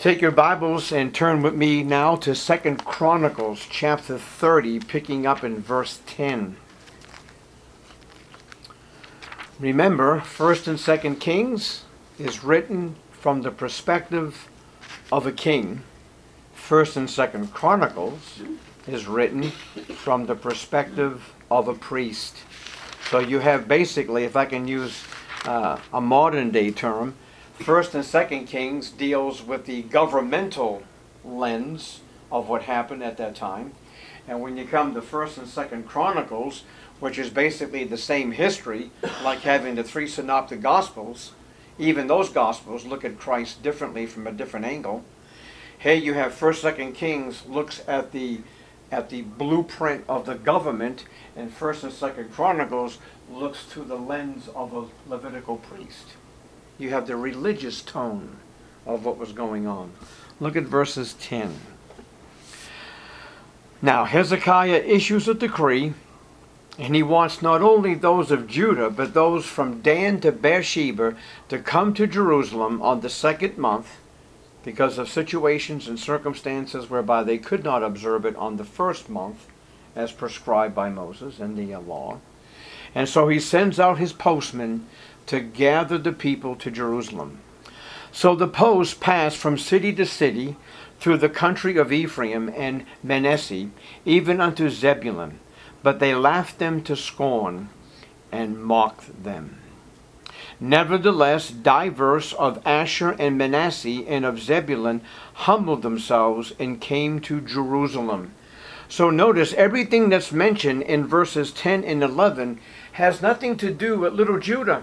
Take your Bibles and turn with me now to 2 Chronicles chapter 30, picking up in verse 10. Remember, 1st and 2nd Kings is written from the perspective of a king. 1st and 2nd Chronicles is written from the perspective of a priest. So you have basically, if I can use a modern day term, 1st and 2nd Kings deals with the governmental lens of what happened at that time. And when you come to 1st and 2nd Chronicles, which is basically the same history, like having the three synoptic gospels, even those gospels look at Christ differently from a different angle. Here you have 1st, 2nd Kings looks at the blueprint of the government, and 1st and 2nd Chronicles looks through the lens of a Levitical priest. You have the religious tone of what was going on. Look at verses 10. Now Hezekiah issues a decree, and he wants not only those of Judah, but those from Dan to Beersheba to come to Jerusalem on the 2nd month, because of situations and circumstances whereby they could not observe it on the 1st month, as prescribed by Moses and the law. And so he sends out his postmen to gather the people to Jerusalem. So the posts passed from city to city through the country of Ephraim and Manasseh, even unto Zebulun. But they laughed them to scorn and mocked them. Nevertheless, divers of Asher and Manasseh and of Zebulun humbled themselves and came to Jerusalem. So notice everything that's mentioned in verses 10 and 11 has nothing to do with little Judah.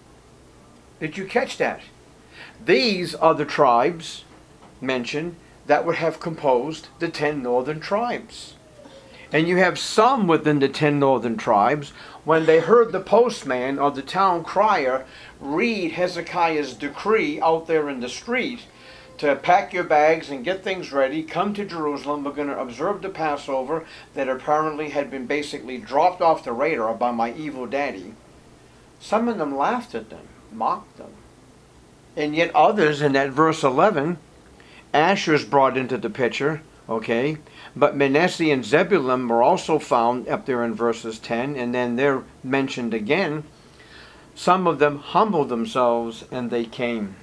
Did you catch that? These are the tribes mentioned that would have composed the 10 northern tribes. And you have some within the 10 northern tribes, when they heard the postman or the town crier read Hezekiah's decree out there in the street to pack your bags and get things ready, come to Jerusalem, we're going to observe the Passover that apparently had been basically dropped off the radar by my evil daddy. Some of them laughed at them, mocked them. And yet others, in that verse 11, Asher's brought into the picture, okay? But Manasseh and Zebulun were also found up there in verses 10, and then they're mentioned again. Some of them humbled themselves, and they came.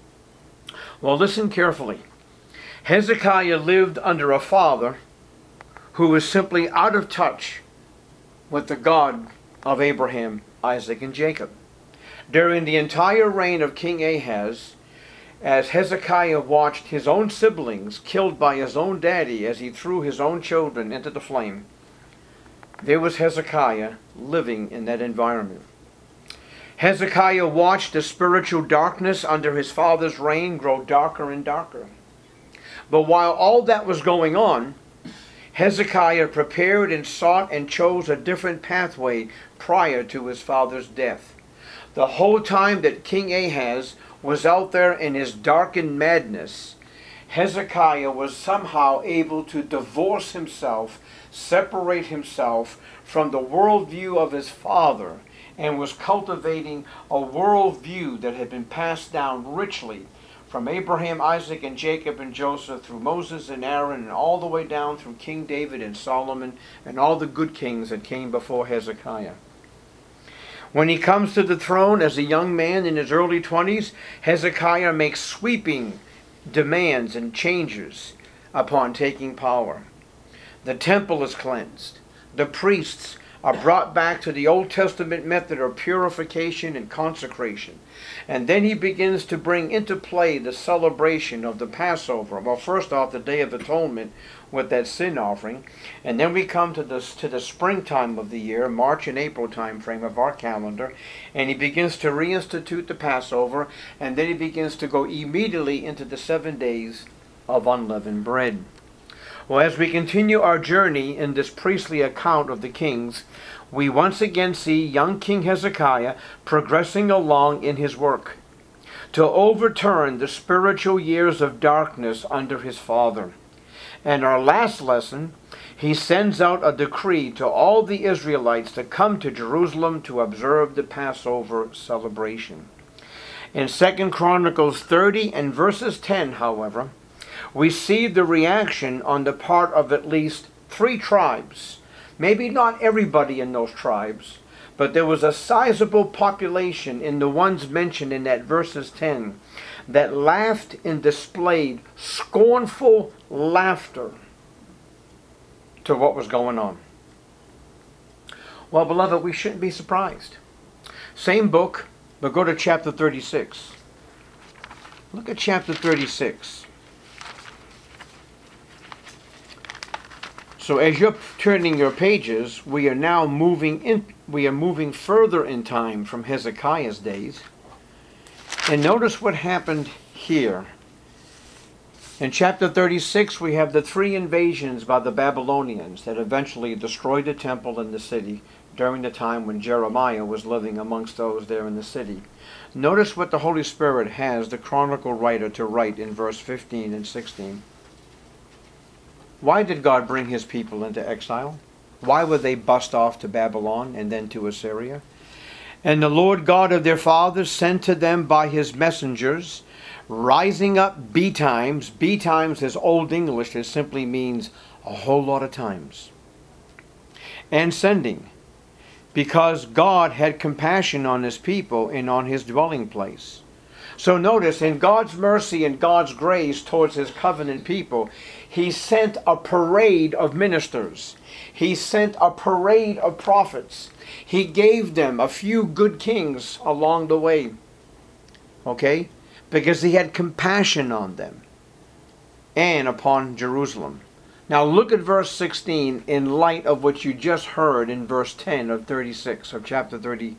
Well, listen carefully. Hezekiah lived under a father who was simply out of touch with the God of Abraham, Isaac, and Jacob. During the entire reign of King Ahaz, as Hezekiah watched his own siblings killed by his own daddy as he threw his own children into the flame, there was Hezekiah living in that environment. Hezekiah watched the spiritual darkness under his father's reign grow darker and darker. But while all that was going on, Hezekiah prepared and sought and chose a different pathway prior to his father's death. The whole time that King Ahaz was out there in his darkened madness, Hezekiah was somehow able to divorce himself, separate himself from the worldview of his father, and was cultivating a worldview that had been passed down richly from Abraham, Isaac, and Jacob and Joseph, through Moses and Aaron, and all the way down through King David and Solomon, and all the good kings that came before Hezekiah. When he comes to the throne as a young man in his early 20s, Hezekiah makes sweeping demands and changes upon taking power. The temple is cleansed. The priests are brought back to the Old Testament method of purification and consecration. And then he begins to bring into play the celebration of the Passover. Well, first off, the Day of Atonement with that sin offering. And then we come to the springtime of the year, March and April time frame of our calendar. And he begins to reinstitute the Passover. And then he begins to go immediately into the 7 days of unleavened bread. Well, as we continue our journey in this priestly account of the kings, we once again see young King Hezekiah progressing along in his work to overturn the spiritual years of darkness under his father. And our last lesson, he sends out a decree to all the Israelites to come to Jerusalem to observe the Passover celebration. In 2 Chronicles 30 and verses 10, however, we see the reaction on the part of at least 3 tribes. Maybe not everybody in those tribes, but there was a sizable population in the ones mentioned in that verses 10 that laughed and displayed scornful laughter to what was going on. Well, beloved, we shouldn't be surprised. Same book, but go to chapter 36. Look at chapter 36. So as you're turning your pages, we are now moving further in time from Hezekiah's days. And notice what happened here. In chapter 36, we have the 3 invasions by the Babylonians that eventually destroyed the temple and the city during the time when Jeremiah was living amongst those there in the city. Notice what the Holy Spirit has the chronicle writer to write in verse 15 and 16. Why did God bring his people into exile? Why were they bussed off to Babylon and then to Assyria? And the Lord God of their fathers sent to them by his messengers, rising up betimes. Betimes is Old English. It simply means a whole lot of times. And sending, because God had compassion on his people and on his dwelling place. So notice, in God's mercy and God's grace towards his covenant people, he sent a parade of ministers. He sent a parade of prophets. He gave them a few good kings along the way. Okay? Because he had compassion on them and upon Jerusalem. Now look at verse 16 in light of what you just heard in verse 10 of 36 of chapter 30.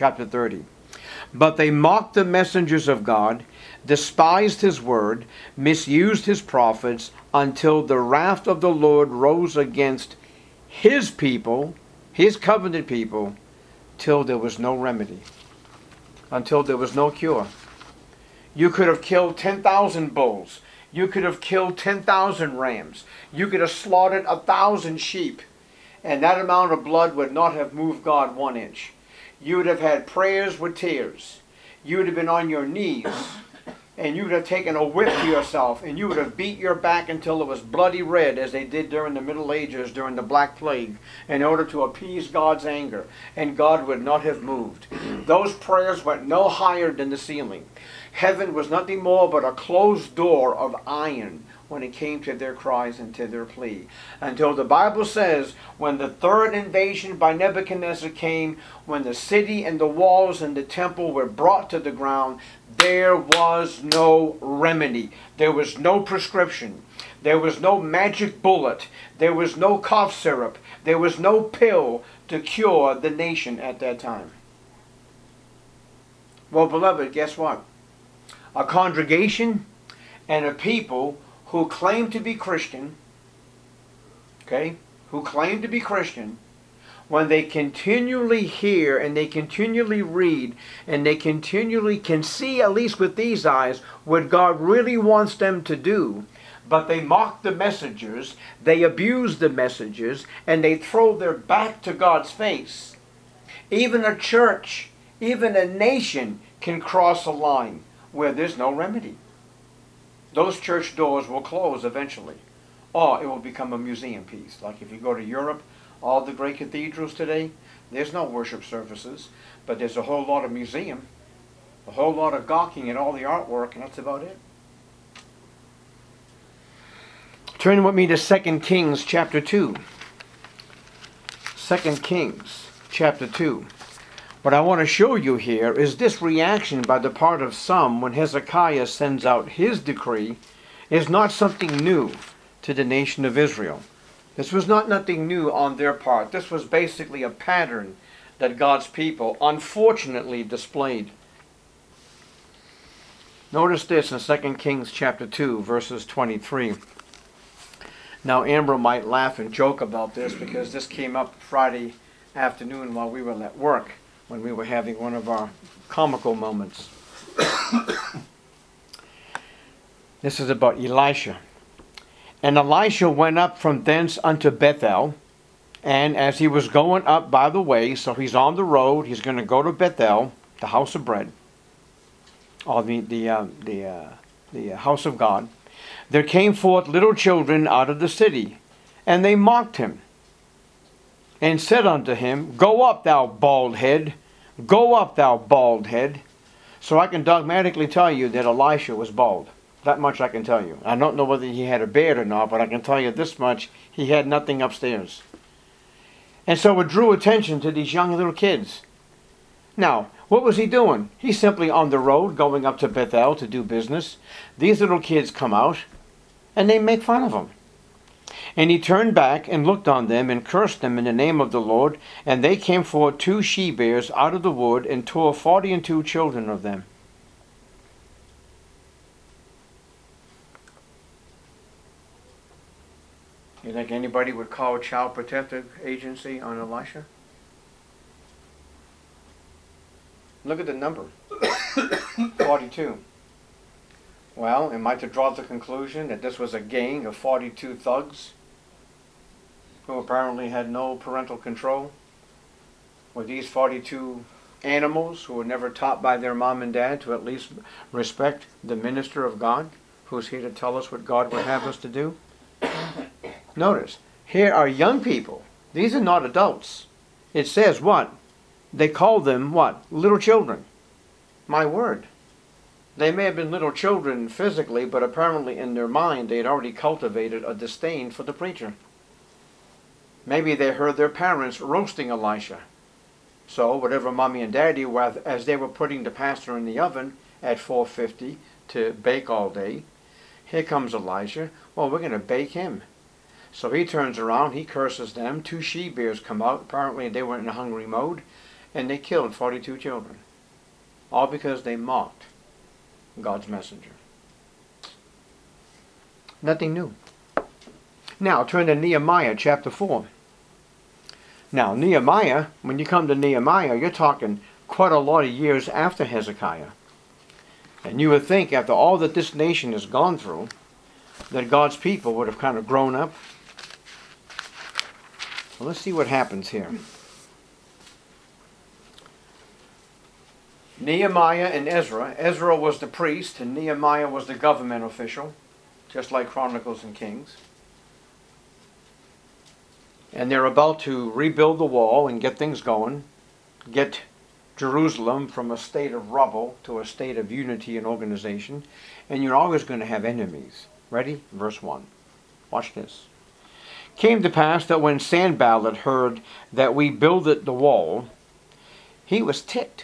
But they mocked the messengers of God, despised his word, misused his prophets, until the wrath of the Lord rose against his people, his covenant people, till there was no remedy, until there was no cure. You could have killed 10,000 bulls. You could have killed 10,000 rams. You could have slaughtered 1,000 sheep. And that amount of blood would not have moved God 1 inch. You would have had prayers with tears. You would have been on your knees. And you would have taken a whip to yourself. And you would have beat your back until it was bloody red, as they did during the Middle Ages, during the Black Plague, in order to appease God's anger. And God would not have moved. Those prayers went no higher than the ceiling. Heaven was nothing more but a closed door of iron when it came to their cries and to their plea. Until the Bible says, when the 3rd invasion by Nebuchadnezzar came, when the city and the walls and the temple were brought to the ground, there was no remedy. There was no prescription. There was no magic bullet. There was no cough syrup. There was no pill to cure the nation at that time. Well, beloved, guess what? A congregation and a people who claim to be Christian, who claim to be Christian, when they continually hear and they continually read and they continually can see, at least with these eyes, what God really wants them to do, but they mock the messengers, they abuse the messengers, and they throw their back to God's face. Even a church, even a nation can cross a line where there's no remedy. Those church doors will close eventually, or it will become a museum piece. Like if you go to Europe, all the great cathedrals today, there's no worship services, but there's a whole lot of museum, a whole lot of gawking at all the artwork, and that's about it. Turn with me to 2 Kings chapter 2. 2 Kings chapter 2. What I want to show you here is this reaction by the part of some when Hezekiah sends out his decree is not something new to the nation of Israel. This was not nothing new on their part. This was basically a pattern that God's people unfortunately displayed. Notice this in 2 Kings chapter 2, verses 23. Now Amber might laugh and joke about this because this came up Friday afternoon while we were at work, when we were having one of our comical moments. This is about Elisha. And Elisha went up from thence unto Bethel, and as he was going up by the way, so he's on the road, he's going to go to Bethel, the house of bread, or the house of God. there came forth little children out of the city, and they mocked him, and said unto him, Go up, thou bald head, go up, thou bald head. So I can dogmatically tell you that Elisha was bald. That much I can tell you. I don't know whether he had a beard or not, but I can tell you this much, he had nothing upstairs. And so it drew attention to these young little kids. Now, what was he doing? He's simply on the road going up to Bethel to do business. These little kids come out, and they make fun of him. And he turned back and looked on them and cursed them in the name of the Lord. And they came forth 2 she-bears out of the wood and tore 42 children of them. You think anybody would call a child protective agency on Elisha? Look at the number. 42. Well, am I to draw the conclusion that this was a gang of 42 thugs who apparently had no parental control? Were these 42 animals who were never taught by their mom and dad to at least respect the minister of God who's here to tell us what God would have us to do? Notice, here are young people. These are not adults. It says what? They call them what? Little children. My word. They may have been little children physically, but apparently in their mind they had already cultivated a disdain for the preacher. Maybe they heard their parents roasting Elisha. So whatever mommy and daddy were, as they were putting the pastor in the oven at 450 to bake all day, here comes Elisha. Well, we're going to bake him. So he turns around, he curses them. 2 she-bears come out. Apparently they were in a hungry mode, and they killed 42 children. All because they mocked God's messenger. Nothing new. Now turn to Nehemiah chapter 4. Now Nehemiah, when you come to Nehemiah, you're talking quite a lot of years after Hezekiah. And you would think after all that this nation has gone through, that God's people would have kind of grown up. Well, let's see what happens here. Nehemiah and Ezra. Ezra was the priest and Nehemiah was the government official, just like Chronicles and Kings. And they're about to rebuild the wall and get things going, get Jerusalem from a state of rubble to a state of unity and organization. And you're always going to have enemies. Ready? Verse 1. Watch this. Came to pass that when Sanballat heard that we builded the wall, he was ticked.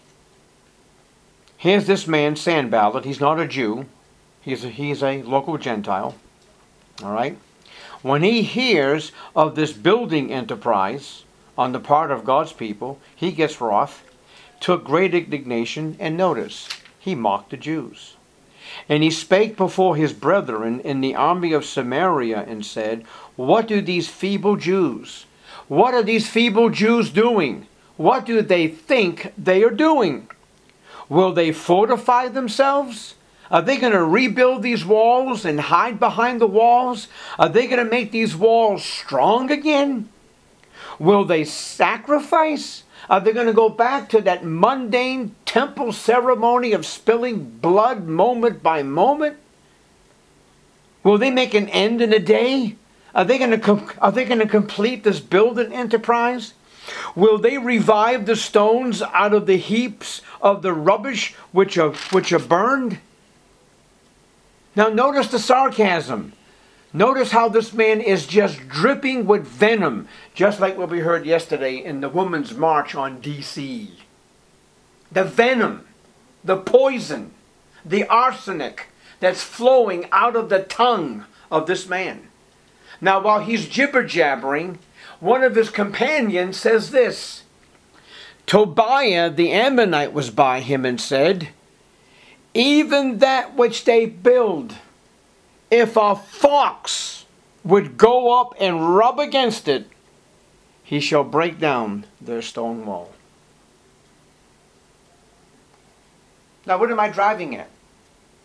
Here's this man, Sanballat. He's not a Jew. He's a local Gentile. All right? When he hears of this building enterprise on the part of God's people, he gets wroth, took great indignation, and notice, he mocked the Jews. And he spake before his brethren in the army of Samaria and said, What do these feeble Jews? What are these feeble Jews doing? What do they think they are doing? Will they fortify themselves? Are they going to rebuild these walls and hide behind the walls? Are they going to make these walls strong again? Will they sacrifice? Are they going to go back to that mundane temple ceremony of spilling blood moment by moment? Will they make an end in a day? Are they going to complete this building enterprise? Will they revive the stones out of the heaps of the rubbish which are burned? Now notice the sarcasm. Notice how this man is just dripping with venom, just like what we heard yesterday in the Women's March on D.C. The venom, the poison, the arsenic that's flowing out of the tongue of this man. Now while he's jibber-jabbering, one of his companions says this. Tobiah the Ammonite was by him and said, Even that which they build, if a fox would go up and rub against it, he shall break down their stone wall. Now what am I driving at?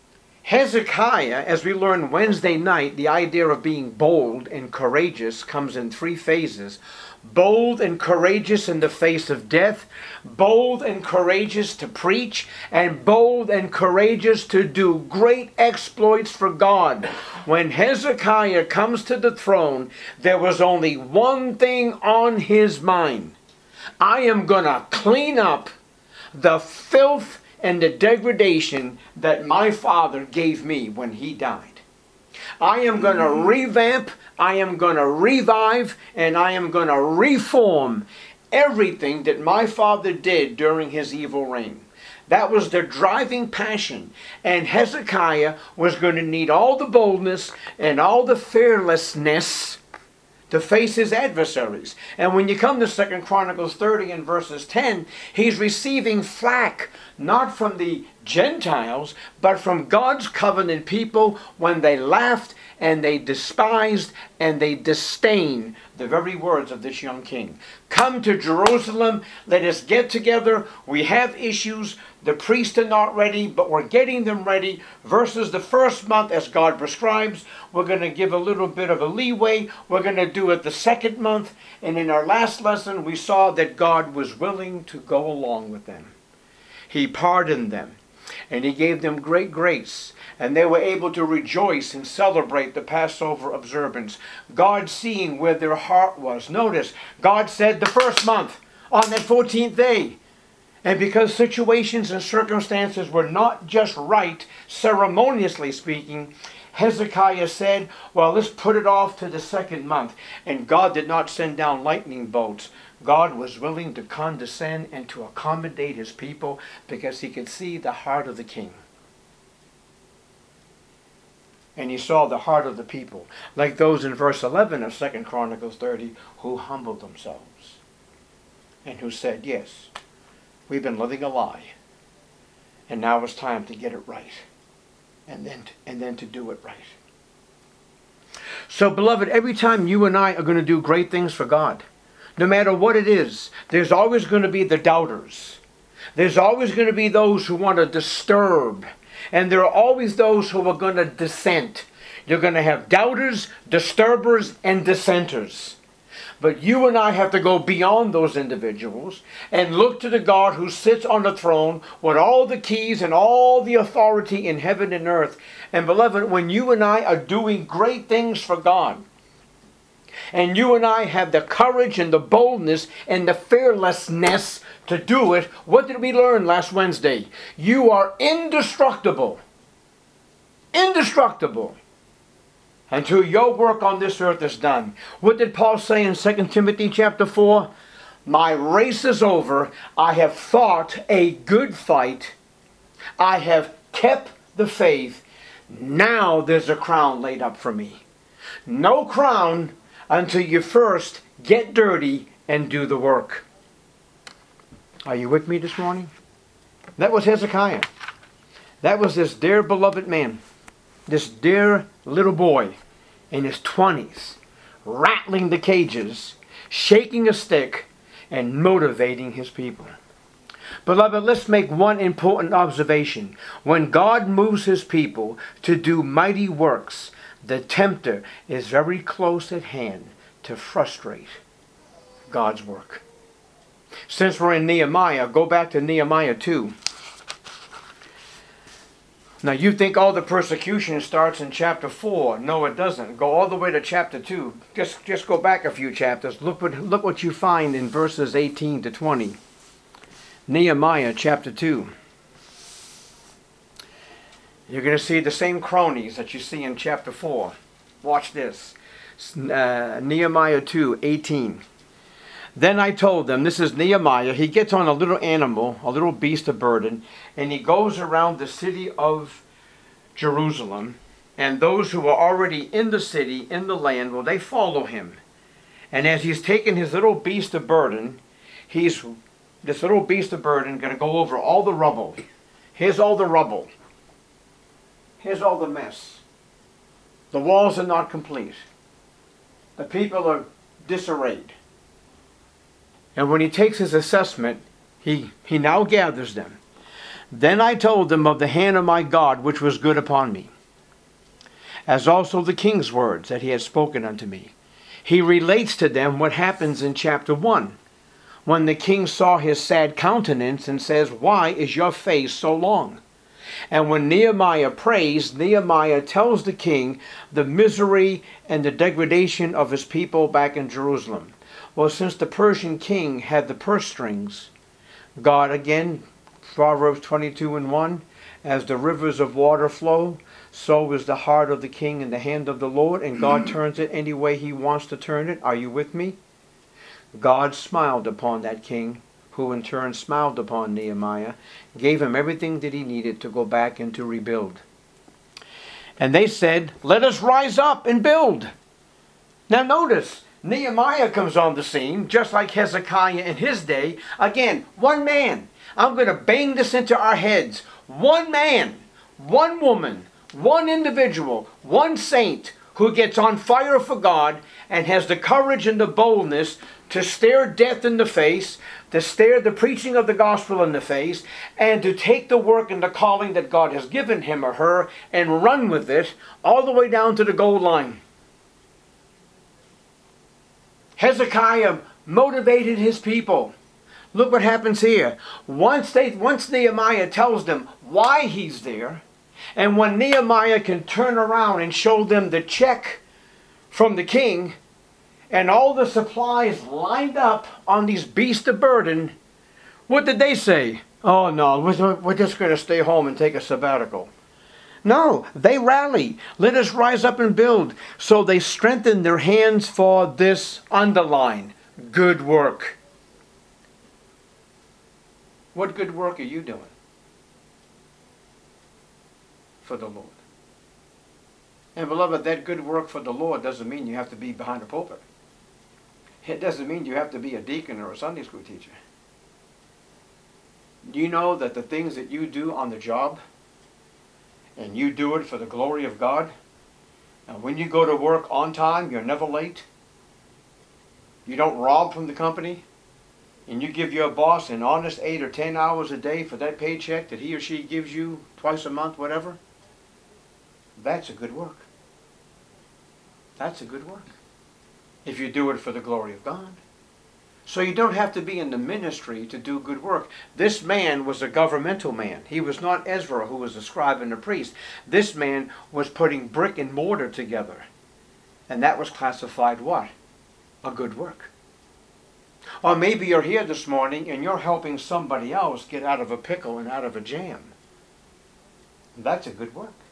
Hezekiah, as we learned Wednesday night, the idea of being bold and courageous comes in three phases. Bold and courageous in the face of death, bold and courageous to preach, and bold and courageous to do great exploits for God. When Hezekiah comes to the throne, there was only one thing on his mind. I am going to clean up the filth and the degradation that my father gave me when he died. I am going to revamp, I am going to revive, and I am going to reform everything that my father did during his evil reign. That was the driving passion. And Hezekiah was going to need all the boldness and all the fearlessness to face his adversaries. And when you come to 2 Chronicles 30 and verses 10, he's receiving flack, not from the Gentiles, but from God's covenant people when they laughed and they despised and they disdained the very words of this young king. Come to Jerusalem, let us get together, we have issues, the priests are not ready, but we're getting them ready, versus the first month as God prescribes. We're going to give a little bit of a leeway, we're going to do it the second month, and in our last lesson we saw that God was willing to go along with them. He pardoned them, and he gave them great grace, and they were able to rejoice and celebrate the Passover observance. God seeing where their heart was. Notice, God said the first month, on that 14th day. And because situations and circumstances were not just right, ceremoniously speaking, Hezekiah said, well, let's put it off to the second month. And God did not send down lightning bolts. God was willing to condescend and to accommodate his people because he could see the heart of the king. And he saw the heart of the people, like those in verse 11 of 2 Chronicles 30, who humbled themselves and who said, yes, we've been living a lie, and now it's time to get it right, and then to do it right. So, beloved, every time you and I are going to do great things for God, no matter what it is, there's always going to be the doubters. There's always going to be those who want to disturb. And there are always those who are going to dissent. You're going to have doubters, disturbers, and dissenters. But you and I have to go beyond those individuals and look to the God who sits on the throne with all the keys and all the authority in heaven and earth. And beloved, when you and I are doing great things for God, and you and I have the courage and the boldness and the fearlessness to do it, what did we learn last Wednesday? You are indestructible. Indestructible. Until your work on this earth is done. What did Paul say in 2 Timothy chapter 4? My race is over. I have fought a good fight. I have kept the faith. Now there's a crown laid up for me. No crown until you first get dirty and do the work. Are you with me this morning? That was Hezekiah. That was this dear beloved man, this dear little boy in his 20s, rattling the cages, shaking a stick, and motivating his people. Beloved, let's make one important observation. When God moves his people to do mighty works, the tempter is very close at hand to frustrate God's work. Since we're in Nehemiah, go back to Nehemiah 2. Now you think all the persecution starts in chapter 4. No, it doesn't. Go all the way to chapter 2. Just go back a few chapters. Look what you find in verses 18 to 20. Nehemiah chapter 2. You're going to see the same cronies that you see in chapter 4. Watch this. Nehemiah 2, 18. Then I told them, this is Nehemiah, he gets on a little animal, a little beast of burden, and he goes around the city of Jerusalem, and those who are already in the city, in the land, well, they follow him. And as he's taking his little beast of burden, this little beast of burden going to go over all the rubble. Here's all the rubble. Here's all the mess. The walls are not complete. The people are disarrayed. And when he takes his assessment, he now gathers them. Then I told them of the hand of my God which was good upon me, as also the king's words that he had spoken unto me. He relates to them what happens in chapter 1, when the king saw his sad countenance and says, "Why is your face so long?" And when Nehemiah prays, Nehemiah tells the king the misery and the degradation of his people back in Jerusalem. Well, since the Persian king had the purse strings, God again, Proverbs 22:1, as the rivers of water flow, so is the heart of the king in the hand of the Lord, and God turns it any way he wants to turn it. Are you with me? God smiled upon that king, who in turn smiled upon Nehemiah, gave him everything that he needed to go back and to rebuild. And they said, "Let us rise up and build." Now notice, Nehemiah comes on the scene, just like Hezekiah in his day. Again, one man. I'm going to bang this into our heads. One man, one woman, one individual, one saint who gets on fire for God and has the courage and the boldness to stare death in the face, to stare the preaching of the gospel in the face, and to take the work and the calling that God has given him or her and run with it all the way down to the goal line. Hezekiah motivated his people. Look what happens here. Once Nehemiah tells them why he's there, and when Nehemiah can turn around and show them the check from the king, and all the supplies lined up on these beasts of burden, what did they say? "Oh no, we're just going to stay home and take a sabbatical." No, they rally. "Let us rise up and build." So they strengthen their hands for this underline, good work. What good work are you doing for the Lord? And beloved, that good work for the Lord doesn't mean you have to be behind a pulpit. It doesn't mean you have to be a deacon or a Sunday school teacher. Do you know that the things that you do on the job, and you do it for the glory of God, and when you go to work on time, you're never late, you don't rob from the company, and you give your boss an honest 8 or 10 hours a day for that paycheck that he or she gives you twice a month, whatever, that's a good work. That's a good work, if you do it for the glory of God. So you don't have to be in the ministry to do good work. This man was a governmental man. He was not Ezra, who was a scribe and a priest. This man was putting brick and mortar together. And that was classified what? A good work. Or maybe you're here this morning and you're helping somebody else get out of a pickle and out of a jam. That's a good work.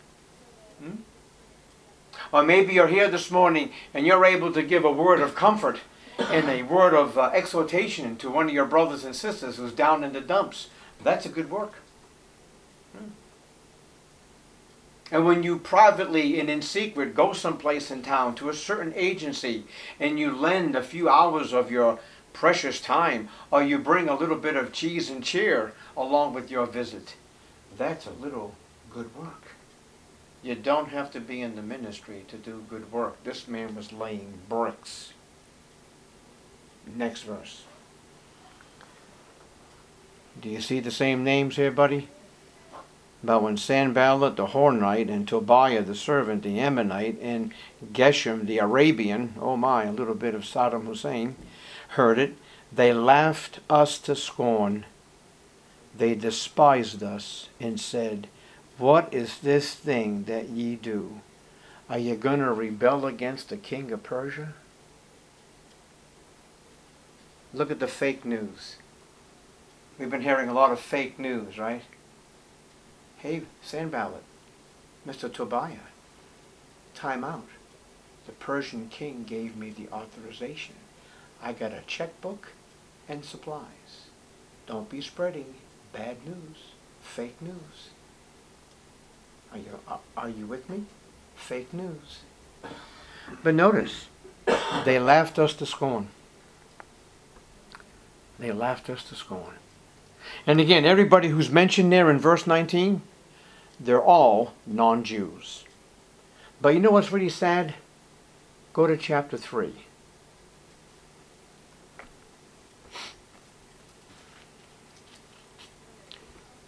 Or maybe you're here this morning and you're able to give a word of comfort and a word of exhortation to one of your brothers and sisters who's down in the dumps. That's a good work. And when you privately and in secret go someplace in town to a certain agency and you lend a few hours of your precious time, or you bring a little bit of cheese and cheer along with your visit, that's a little good work. You don't have to be in the ministry to do good work. This man was laying bricks. Next verse. Do you see the same names here, buddy? But when Sanballat the Hornite and Tobiah the servant, the Ammonite, and Geshem the Arabian, oh my, a little bit of Saddam Hussein, heard it, they laughed us to scorn. They despised us and said, "What is this thing that ye do? Are you going to rebel against the king of Persia?" Look at the fake news. We've been hearing a lot of fake news, right? Hey, Sanballat, Mr. Tobiah, time out. The Persian king gave me the authorization. I got a checkbook and supplies. Don't be spreading bad news, fake news. Are you with me? Fake news. But notice, they laughed us to scorn. They laughed us to scorn. And again, everybody who's mentioned there in verse 19, they're all non-Jews. But you know what's really sad? Go to chapter 3.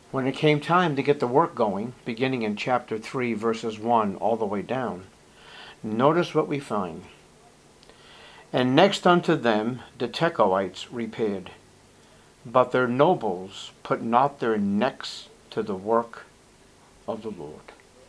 When it came time to get the work going, beginning in chapter 3, verses 1 all the way down, notice what we find. And next unto them the Tekoites repaired, but their nobles put not their necks to the work of the Lord.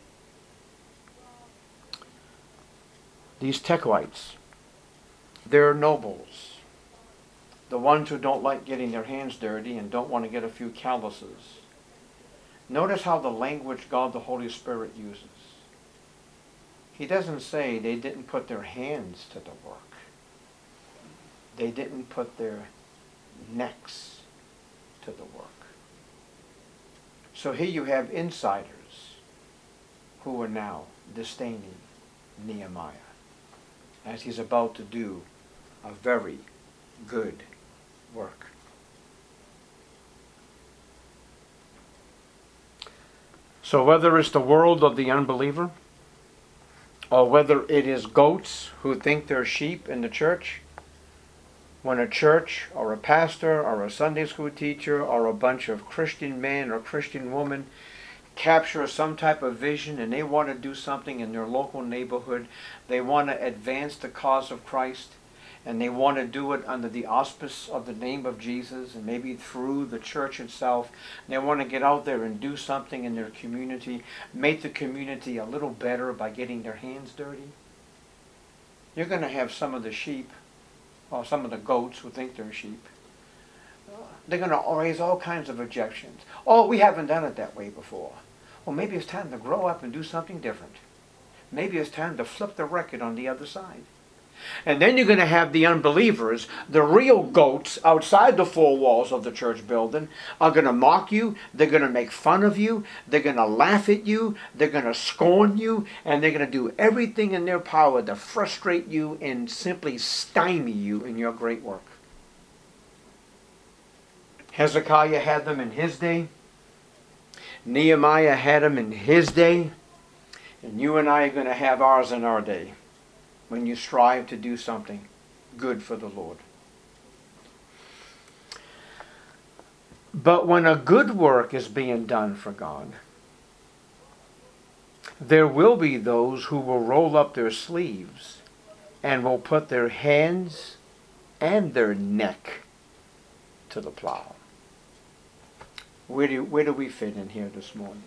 These Tekoites, they're nobles, the ones who don't like getting their hands dirty and don't want to get a few calluses. Notice how the language God the Holy Spirit uses. He doesn't say they didn't put their hands to the work. They didn't put their necks to the work. So here you have insiders who are now disdaining Nehemiah as he's about to do a very good work. So whether it's the world of the unbeliever, or whether it is goats who think they're sheep in the church, when a church or a pastor or a Sunday school teacher or a bunch of Christian men or Christian women capture some type of vision and they want to do something in their local neighborhood, they want to advance the cause of Christ, and they want to do it under the auspice of the name of Jesus and maybe through the church itself. They want to get out there and do something in their community, make the community a little better by getting their hands dirty. You're going to have some of the sheep, or some of the goats who think they're sheep. They're going to raise all kinds of objections. Oh, we haven't done it that way before. Well, maybe it's time to grow up and do something different. Maybe it's time to flip the record on the other side. And then you're going to have the unbelievers, the real goats outside the four walls of the church building, are going to mock you, they're going to make fun of you, they're going to laugh at you, they're going to scorn you, and they're going to do everything in their power to frustrate you and simply stymie you in your great work. Hezekiah had them in his day. Nehemiah had them in his day. And you and I are going to have ours in our day, when you strive to do something good for the Lord. But when a good work is being done for God, there will be those who will roll up their sleeves and will put their hands and their neck to the plow. Where do we fit in here this morning?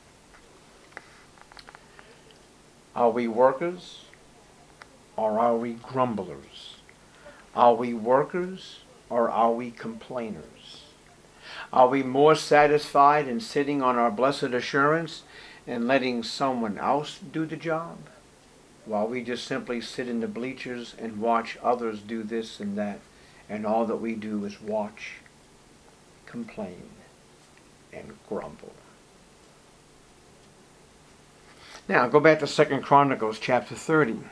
Are we workers? Or are we grumblers? Are we workers or are we complainers? Are we more satisfied in sitting on our blessed assurance and letting someone else do the job, while we just simply sit in the bleachers and watch others do this and that, and all that we do is watch, complain, and grumble? Now, go back to 2 Chronicles chapter 30.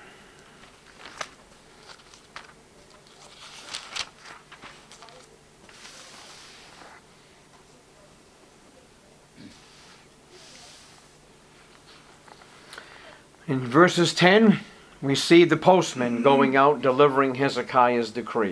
In verses 10, we see the postman going out delivering Hezekiah's decree.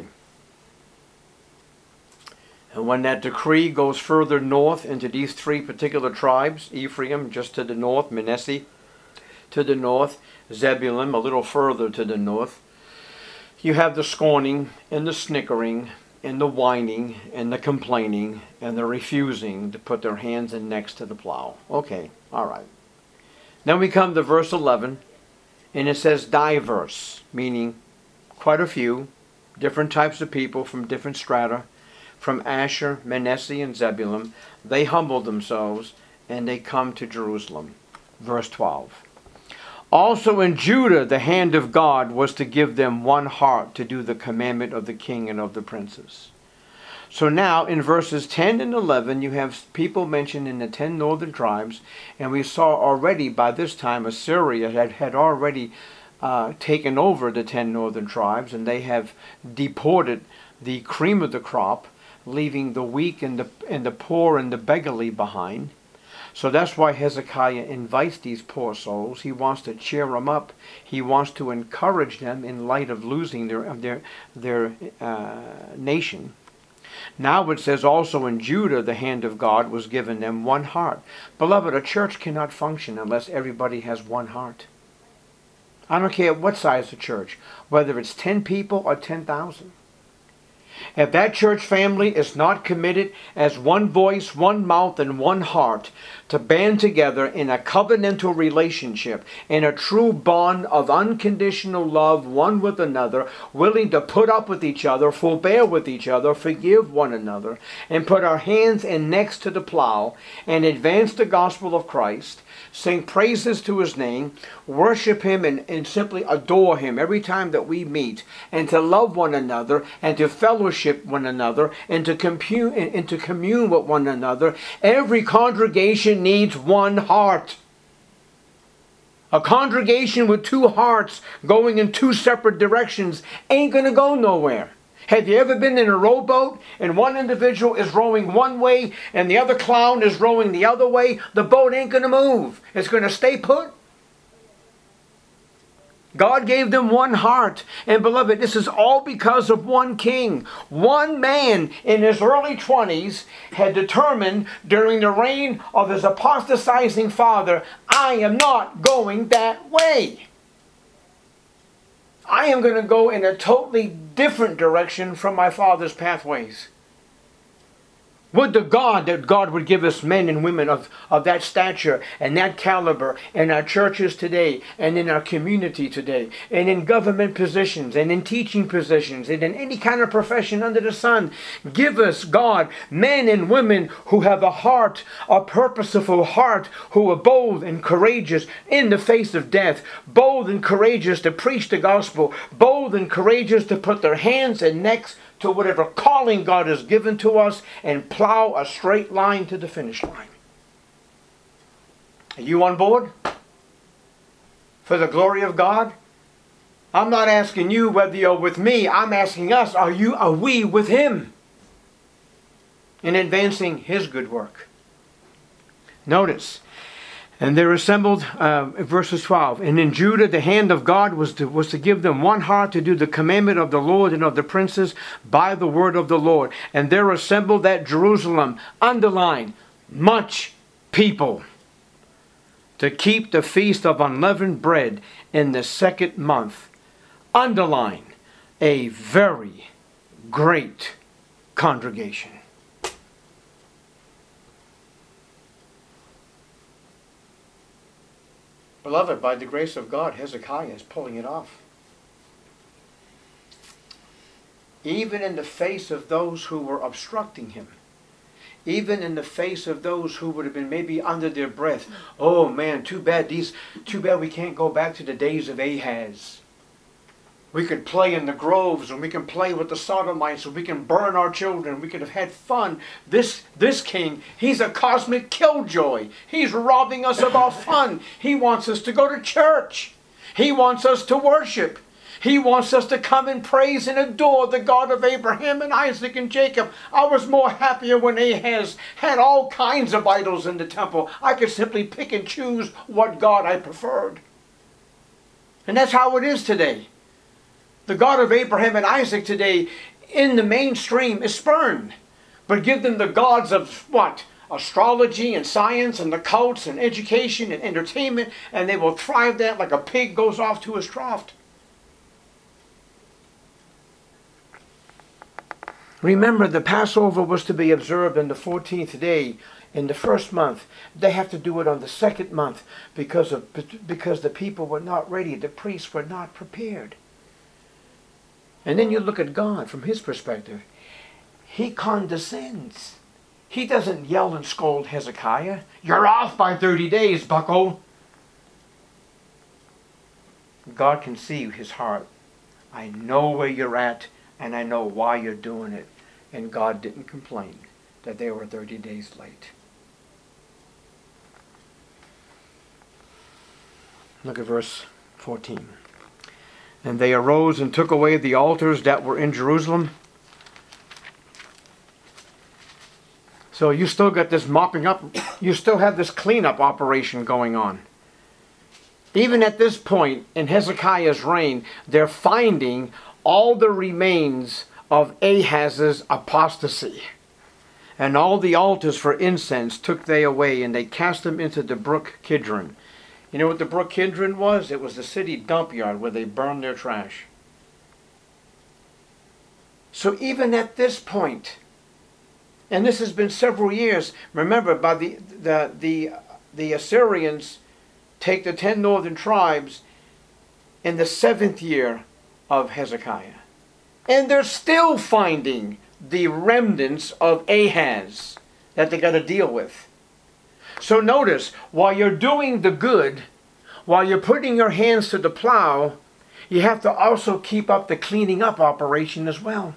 And when that decree goes further north into these three particular tribes, Ephraim just to the north, Manasseh to the north, Zebulun a little further to the north, you have the scorning and the snickering and the whining and the complaining and the refusing to put their hands and necks to the plow. Okay, all right. Then we come to verse 11, and it says diverse, meaning quite a few, different types of people from different strata, from Asher, Manasseh, and Zebulun. They humble themselves, and they come to Jerusalem. Verse 12. Also in Judah the hand of God was to give them one heart to do the commandment of the king and of the princes. So now in verses 10 and 11 you have people mentioned in the 10 northern tribes, and we saw already by this time Assyria had already taken over the 10 northern tribes, and they have deported the cream of the crop, leaving the weak and the poor and the beggarly behind. So that's why Hezekiah invites these poor souls. He wants to cheer them up. He wants to encourage them in light of losing their nation. Now it says also in Judah the hand of God was given them one heart. Beloved, a church cannot function unless everybody has one heart. I don't care what size the church, whether it's 10 people or 10,000. If that church family is not committed as one voice, one mouth, and one heart to band together in a covenantal relationship, in a true bond of unconditional love one with another, willing to put up with each other, forbear with each other, forgive one another, and put our hands and necks to the plow, and advance the gospel of Christ, sing praises to His name, worship Him, and simply adore Him every time that we meet, and to love one another, and to fellowship one another, and to commune with one another. Every congregation needs one heart. A congregation with two hearts going in two separate directions ain't going to go nowhere. Have you ever been in a rowboat and one individual is rowing one way and the other clown is rowing the other way? The boat ain't going to move. It's going to stay put. God gave them one heart. And beloved, this is all because of one king. One man in his early 20s had determined during the reign of his apostatizing father, I am not going that way. I am going to go in a totally different direction from my father's pathways. Would to God that God would give us men and women of that stature and that caliber in our churches today and in our community today and in government positions and in teaching positions and in any kind of profession under the sun. Give us, God, men and women who have a heart, a purposeful heart, who are bold and courageous in the face of death, bold and courageous to preach the gospel, bold and courageous to put their hands and necks to whatever calling God has given to us and plow a straight line to the finish line. Are you on board? For the glory of God? I'm not asking you whether you're with me. I'm asking us, are we with Him in advancing His good work? Notice, and they're assembled, verses 12. And in Judah the hand of God was to give them one heart to do the commandment of the Lord and of the princes by the word of the Lord. And they're assembled at Jerusalem, underline, much people, to keep the feast of unleavened bread in the 2nd month. Underline, a very great congregation. Beloved, by the grace of God, Hezekiah is pulling it off. Even in the face of those who were obstructing him. Even in the face of those who would have been maybe under their breath. Oh man, too bad we can't go back to the days of Ahaz. We could play in the groves, and we can play with the sodomites, and we can burn our children. We could have had fun. This king, he's a cosmic killjoy. He's robbing us of our fun. He wants us to go to church. He wants us to worship. He wants us to come and praise and adore the God of Abraham and Isaac and Jacob. I was more happier when Ahaz had all kinds of idols in the temple. I could simply pick and choose what God I preferred. And that's how it is today. The God of Abraham and Isaac today in the mainstream is spurned. But give them the gods of what? Astrology and science and the cults and education and entertainment, and they will thrive that like a pig goes off to his trough. Remember, the Passover was to be observed on the 14th day in the 1st month. They have to do it on the 2nd month because the people were not ready. The priests were not prepared. And then you look at God from His perspective. He condescends. He doesn't yell and scold Hezekiah. You're off by 30 days, bucko. God can see his heart. I know where you're at, and I know why you're doing it. And God didn't complain that they were 30 days late. Look at verse 14. And they arose and took away the altars that were in Jerusalem. So you still got this mopping up. You still have this cleanup operation going on. Even at this point in Hezekiah's reign, they're finding all the remains of Ahaz's apostasy. And all the altars for incense took they away, and they cast them into the brook Kidron. You know what the brook Kidron was? It was the city dump yard where they burned their trash. So even at this point, and this has been several years, remember, by the Assyrians take the 10 northern tribes in the 7th year of Hezekiah. And they're still finding the remnants of Ahaz that they got to deal with. So notice, while you're doing the good, while you're putting your hands to the plow, you have to also keep up the cleaning up operation as well.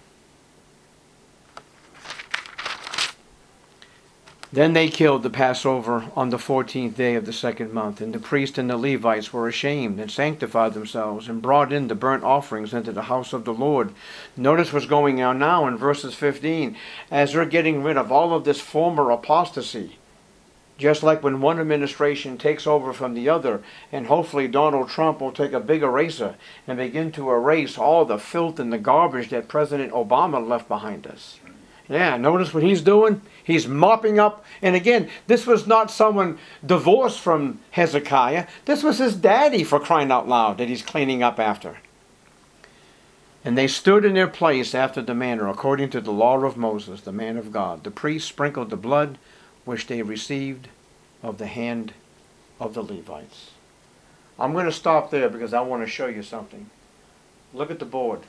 Then they killed the Passover on the 14th day of the 2nd month, and the priests and the Levites were ashamed and sanctified themselves and brought in the burnt offerings into the house of the Lord. Notice what's going on now in verses 15. As they're getting rid of all of this former apostasy, just like when one administration takes over from the other, and hopefully Donald Trump will take a big eraser and begin to erase all the filth and the garbage that President Obama left behind us. Yeah, notice what he's doing? He's mopping up. And again, this was not someone divorced from Hezekiah. This was his daddy, for crying out loud, that he's cleaning up after. And they stood in their place after the manner, according to the law of Moses, the man of God. The priests sprinkled the blood which they received of the hand of the Levites. I'm going to stop there because I want to show you something. Look at the board.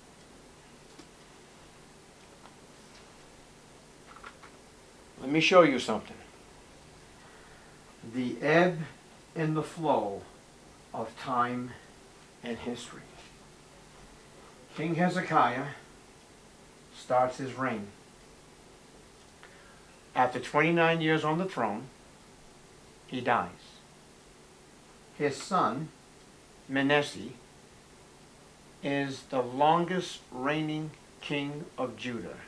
Let me show you something. The ebb and the flow of time and history. King Hezekiah starts his reign. After 29 years on the throne, he dies. His son, Manasseh, is the longest reigning king of Judah.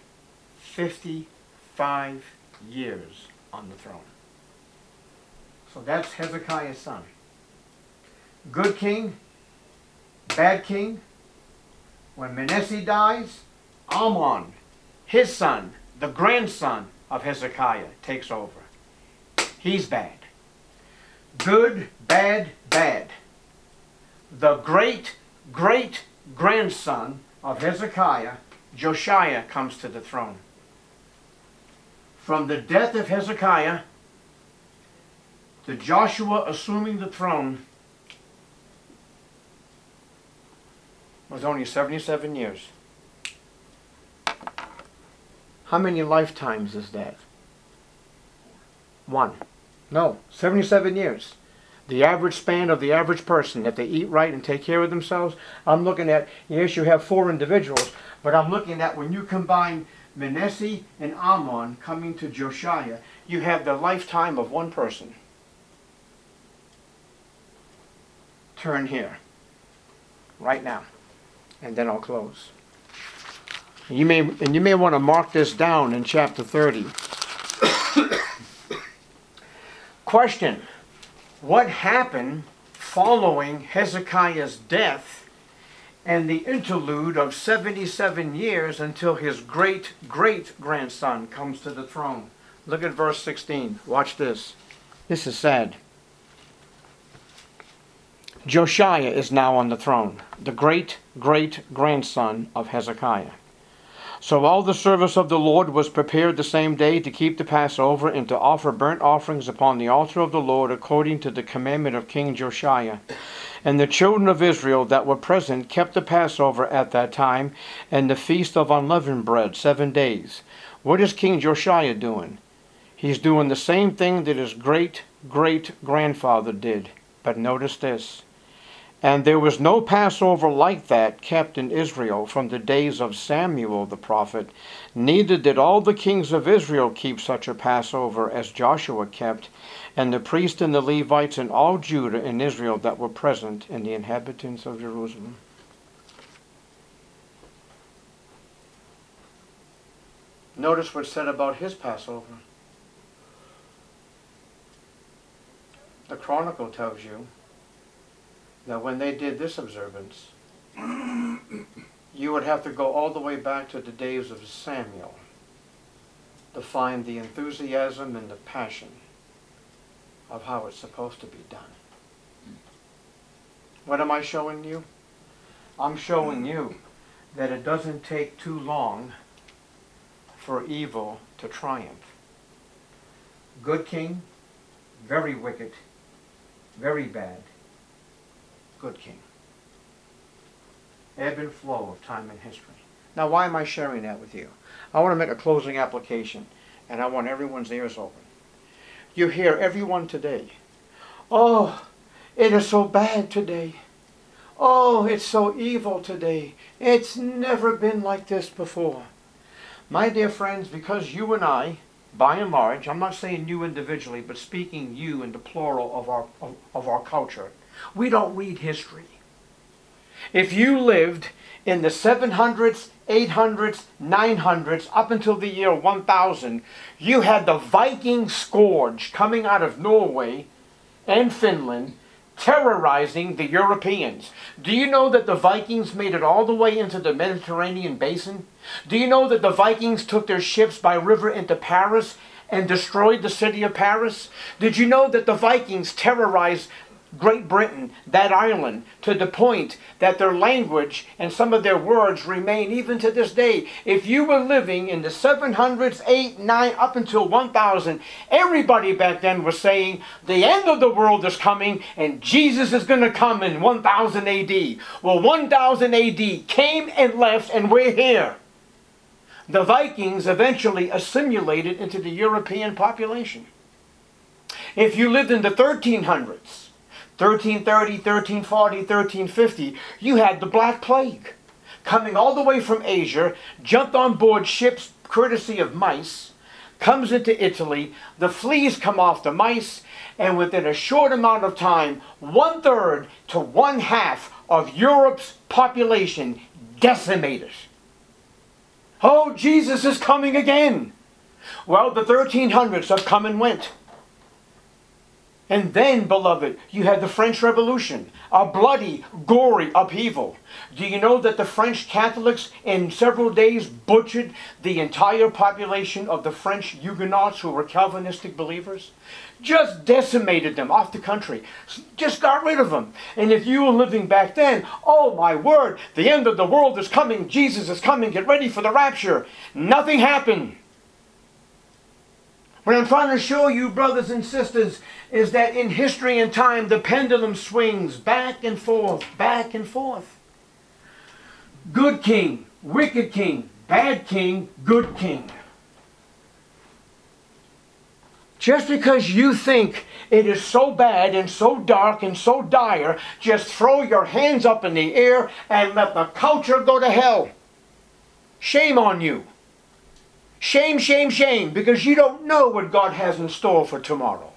55 years on the throne. So that's Hezekiah's son. Good king, bad king. When Manasseh dies, Amon, his son, the grandson of Hezekiah, takes over. He's bad. Good, bad, bad. The great-great-grandson of Hezekiah, Josiah, comes to the throne. From the death of Hezekiah to Joshua assuming the throne was only 77 years. How many lifetimes is that? One. No, 77 years. The average span of the average person, if they eat right and take care of themselves, I'm looking at, yes, you have 4 individuals, but I'm looking at when you combine Manasseh and Amon coming to Josiah, you have the lifetime of one person. Turn here, right now, and then I'll close. You may want to mark this down in chapter 30. Question: what happened following Hezekiah's death and the interlude of 77 years until his great-great-grandson comes to the throne? Look at verse 16. Watch this. This is sad. Josiah is now on the throne, the great-great-grandson of Hezekiah. So all the service of the Lord was prepared the same day to keep the Passover and to offer burnt offerings upon the altar of the Lord according to the commandment of King Josiah. And the children of Israel that were present kept the Passover at that time and the feast of unleavened bread 7 days. What is King Josiah doing? He's doing the same thing that his great-great-grandfather did. But notice this. And there was no Passover like that kept in Israel from the days of Samuel the prophet, neither did all the kings of Israel keep such a Passover as Joshua kept, and the priests and the Levites and all Judah and Israel that were present, and the inhabitants of Jerusalem. Notice what's said about his Passover. The Chronicle tells you that when they did this observance, you would have to go all the way back to the days of Samuel to find the enthusiasm and the passion of how it's supposed to be done. What am I showing you? I'm showing you that it doesn't take too long for evil to triumph. Good king, very wicked, very bad. Good king. Ebb and flow of time and history. Now, why am I sharing that with you? I want to make a closing application, and I want everyone's ears open. You hear everyone today, oh, it is so bad today. Oh, it's so evil today. It's never been like this before. My dear friends, because you and I, by and large, I'm not saying you individually, but speaking you in the plural of our culture, we don't read history. If you lived in the 700s, 800s, 900s, up until the year 1000, you had the Viking scourge coming out of Norway and Finland, terrorizing the Europeans. Do you know that the Vikings made it all the way into the Mediterranean basin? Do you know that the Vikings took their ships by river into Paris and destroyed the city of Paris? Did you know that the Vikings terrorized Great Britain, that island, to the point that their language and some of their words remain even to this day? If you were living in the 700s, 8, 9, up until 1000, everybody back then was saying the end of the world is coming and Jesus is going to come in 1000 AD. Well, 1000 AD came and left and we're here. The Vikings eventually assimilated into the European population. If you lived in the 1300s, 1330, 1340, 1350, you had the Black Plague coming all the way from Asia, jumped on board ships courtesy of mice, comes into Italy, the fleas come off the mice, and within a short amount of time, 1/3 to 1/2 of Europe's population decimated. Oh, Jesus is coming again. Well, the 1300s have come and went. And then, beloved, you had the French Revolution, a bloody, gory upheaval. Do you know that the French Catholics in several days butchered the entire population of the French Huguenots who were Calvinistic believers? Just decimated them off the country. Just got rid of them. And if you were living back then, oh my word, the end of the world is coming, Jesus is coming, get ready for the rapture. Nothing happened. What I'm trying to show you, brothers and sisters, is that in history and time, the pendulum swings back and forth, back and forth. Good king, wicked king, bad king, good king. Just because you think it is so bad and so dark and so dire, just throw your hands up in the air and let the culture go to hell. Shame on you. Shame, shame, shame, because you don't know what God has in store for tomorrow.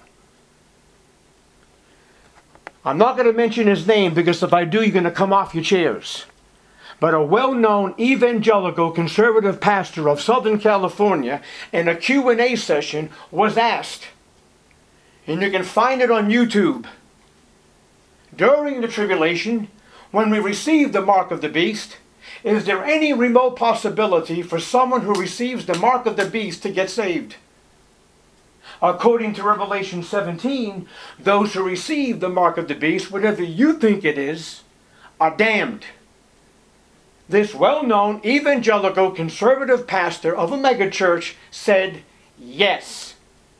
I'm not going to mention his name because if I do, you're going to come off your chairs. But a well-known evangelical conservative pastor of Southern California in a Q&A session was asked, and you can find it on YouTube, during the tribulation, when we receive the mark of the beast, is there any remote possibility for someone who receives the mark of the beast to get saved? According to Revelation 17, those who receive the mark of the beast, whatever you think it is, are damned. This well-known evangelical conservative pastor of a megachurch said, yes.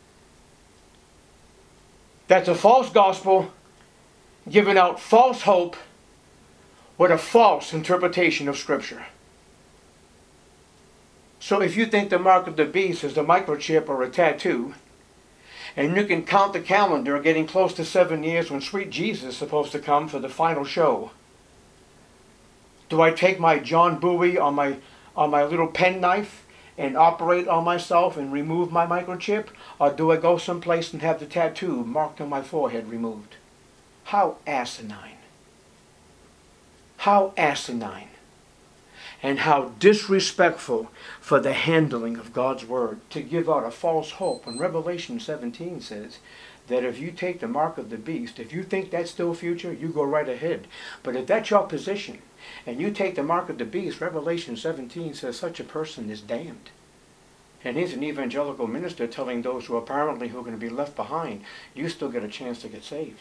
That's a false gospel, giving out false hope, with a false interpretation of Scripture. So if you think the mark of the beast is a microchip or a tattoo, and you can count the calendar getting close to 7 years when sweet Jesus is supposed to come for the final show, do I take my John Bowie on my little penknife and operate on myself and remove my microchip? Or do I go someplace and have the tattoo marked on my forehead removed? How asinine. How asinine and how disrespectful for the handling of God's Word to give out a false hope when Revelation 17 says that if you take the mark of the beast, if you think that's still future, you go right ahead. But if that's your position, and you take the mark of the beast, Revelation 17 says such a person is damned. And he's an evangelical minister telling those who are going to be left behind, you still get a chance to get saved.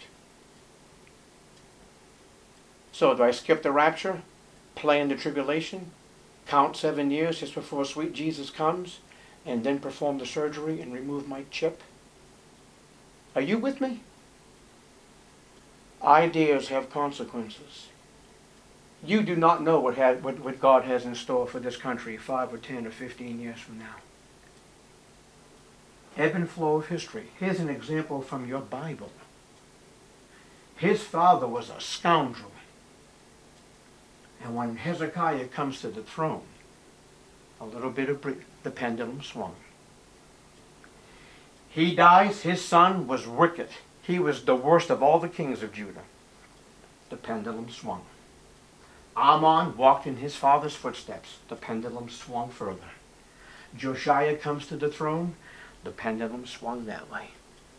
So do I skip the rapture, play in the tribulation, count 7 years just before sweet Jesus comes, and then perform the surgery and remove my chip? Are you with me? Ideas have consequences. You do not know what God has in store for this country 5 or 10 or 15 years from now. Ebb and flow of history. Here's an example from your Bible. His father was a scoundrel. And when Hezekiah comes to the throne, a little bit of the pendulum swung. He dies, his son was wicked. He was the worst of all the kings of Judah. The pendulum swung. Amon walked in his father's footsteps. The pendulum swung further. Josiah comes to the throne. The pendulum swung that way.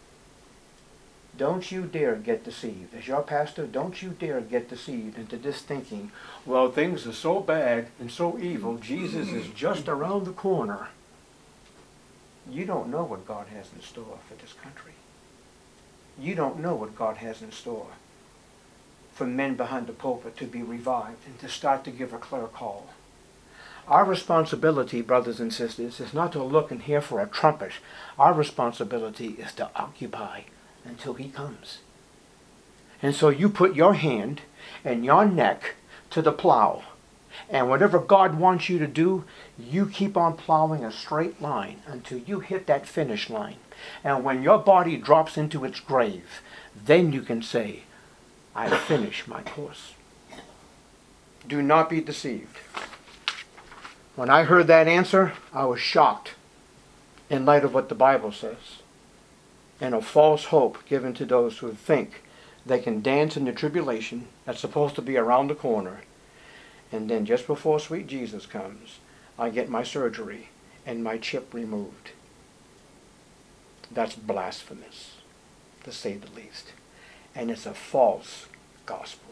Don't you dare get deceived. As your pastor, don't you dare get deceived into this thinking, well, things are so bad and so evil, Jesus is just around the corner. You don't know what God has in store for this country. You don't know what God has in store for men behind the pulpit to be revived and to start to give a clear call. Our responsibility, brothers and sisters, is not to look and hear for a trumpet. Our responsibility is to occupy until he comes. And so you put your hand and your neck to the plow. And whatever God wants you to do, you keep on plowing a straight line until you hit that finish line. And when your body drops into its grave, then you can say, I finished my course. Do not be deceived. When I heard that answer, I was shocked in light of what the Bible says, and a false hope given to those who think they can dance in the tribulation that's supposed to be around the corner, and then just before sweet Jesus comes, I get my surgery and my chip removed. That's blasphemous, to say the least. And it's a false gospel.